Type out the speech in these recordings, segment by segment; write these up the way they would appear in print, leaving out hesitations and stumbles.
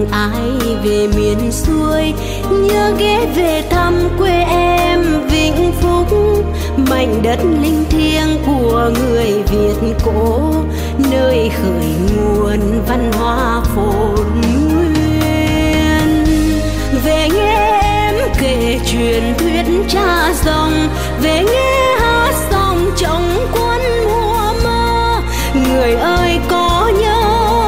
ai về miền xuôi, nhớ ghé về thăm quê em Vĩnh Phúc, mảnh đất linh thiêng của người Việt cổ, nơi khởi nguồn văn hóa phồn nguyên. Về nghe em kể truyền thuyết cha rồng, về nghe hát song trong quân mùa mơ. Người ơi có nhớ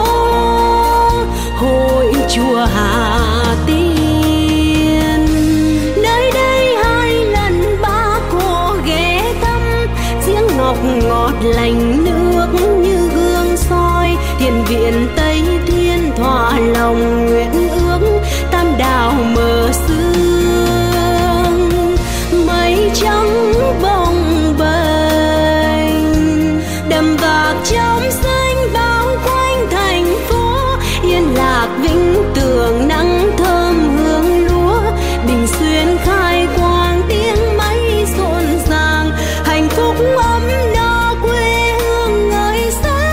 hội chùa Hà Tiên, nơi đây hai lần ba cô ghé thăm, giếng ngọc ngọt lành nước như gương soi. Thiền viện Tây Thiên thỏa lòng nguyện ước, tam đảo mở sương, mây trắng bồng bềnh, đầm vạc trong xanh bao quanh thành phố. Yên Lạc Vĩnh Tường nắng thơm hương lúa, Bình Xuyên khai quang tiếng máy rộn ràng, hạnh phúc ấm no quê hương ngời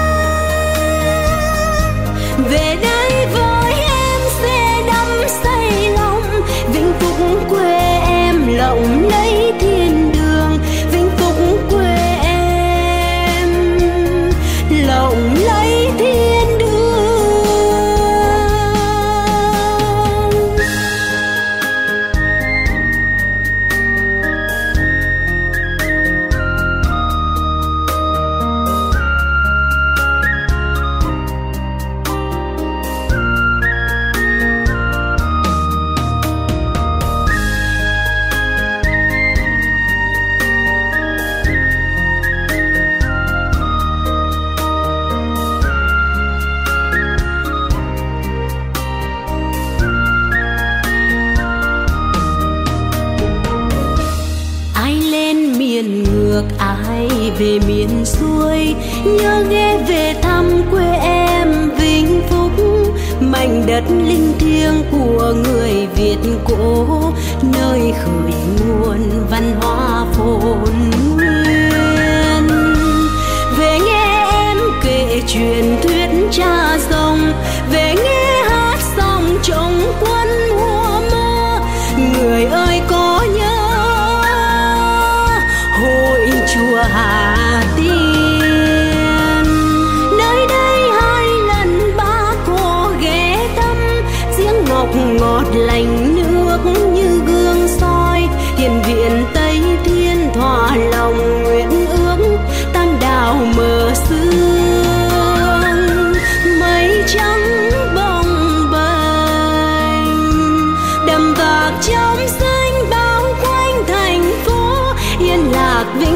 sáng. Về đây với em sẽ đắm say lòng, Vĩnh Phúc quê em lộng lấy thiên đường. Vĩnh Phúc quê em lộng lấy thiên đường. Ai về miền xuôi, nhớ ghé về thăm quê em Vĩnh Phúc, mảnh đất linh thiêng của người Việt cổ, nơi khởi nguồn văn hóa phồn nguyên. Về nghe em kể truyền thuyết cha rồng, về nghe hát song trong quân mùa mơ. Người ơi có nhớ hội chùa Hà Tiên, nơi đây hai lần ba cô ghé thăm, giếng ngọc ngọt lành nước như gương soi. Thiền viện Tây Thiên thỏa lòng nguyện ước, tam đảo mở sương, mây trắng bồng bềnh, đầm vạc trong xanh bao quanh thành phố. Yên Lạc Vĩnh